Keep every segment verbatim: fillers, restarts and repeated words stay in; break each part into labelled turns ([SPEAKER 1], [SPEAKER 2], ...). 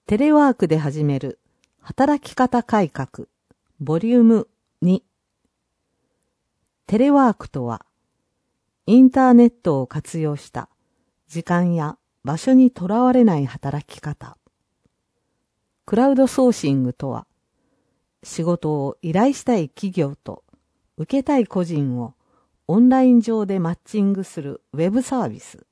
[SPEAKER 1] テレワークで始める働き方改革ボリュームに。テレワークとは、インターネットを活用した時間や場所にとらわれない働き方。クラウドソーシングとは、仕事を依頼したい企業と受けたい個人をオンライン上でマッチングするウェブサービス。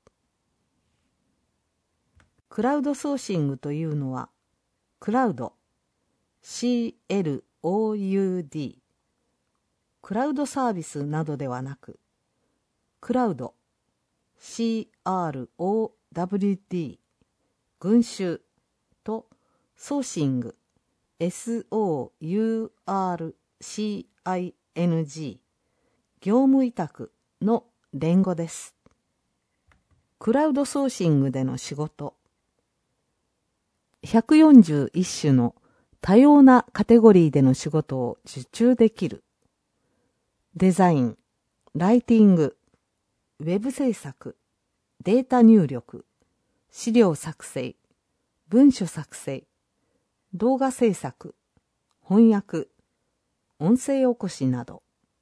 [SPEAKER 1] クラウドソーシングというのは、クラウド、シーエルオーユーディー、クラウドサービスなどではなく、クラウド、シーアールオーダブリューディー、群衆とソーシング、エスオーユーアールシーアイエヌジー、業務委託の連語です。クラウドソーシングでの仕事。ひゃくよんじゅういち種の多様なカテゴリーでの仕事を受注できる。デザイン、ライティング、ウェブ制作、データ入力、資料作成、文書作成、動画制作、翻訳、音声起こしなど。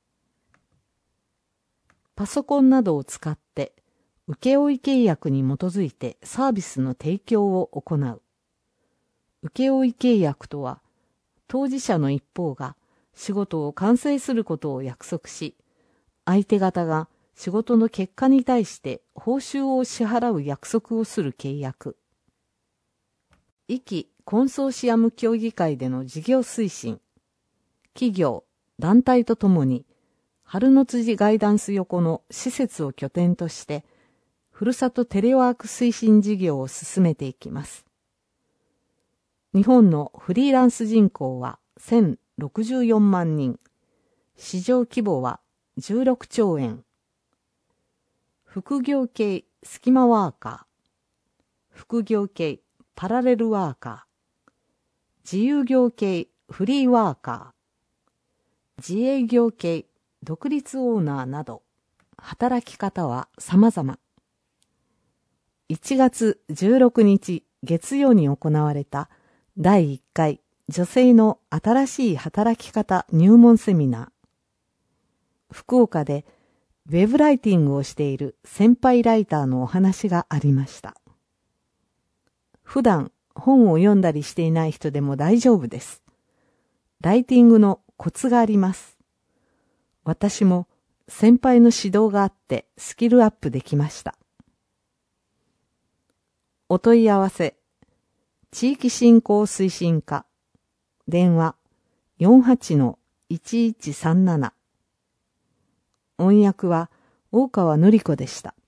[SPEAKER 1] パソコンなどを使って請負契約に基づいてサービスの提供を行う。請負契約とは、当事者の一方が仕事を完成することを約束し、相手方が仕事の結果に対して報酬を支払う約束をする契約。いきコンソーシアム協議会での事業推進。企業、団体とともに、春の辻ガイダンス横の施設を拠点として、ふるさとテレワーク推進事業を進めていきます。日本のフリーランス人口はせんろくじゅうよんまんにん、市場規模はじゅうろくちょうえん。副業系スキマワーカー、副業系パラレルワーカー、自由業系フリーワーカー、自営業系独立オーナーなど、働き方は様々。いちがつじゅうろくにち月曜に行われただいいっかい女性の新しい働き方入門セミナー。福岡でウェブライティングをしている先輩ライターのお話がありました。普段本を読んだりしていない人でも大丈夫です。ライティングのコツがあります。私も先輩の指導があってスキルアップできました。お問い合わせ。地域振興推進課。電話 よんはちのいちいちさんなな。音訳は大川のり子でした。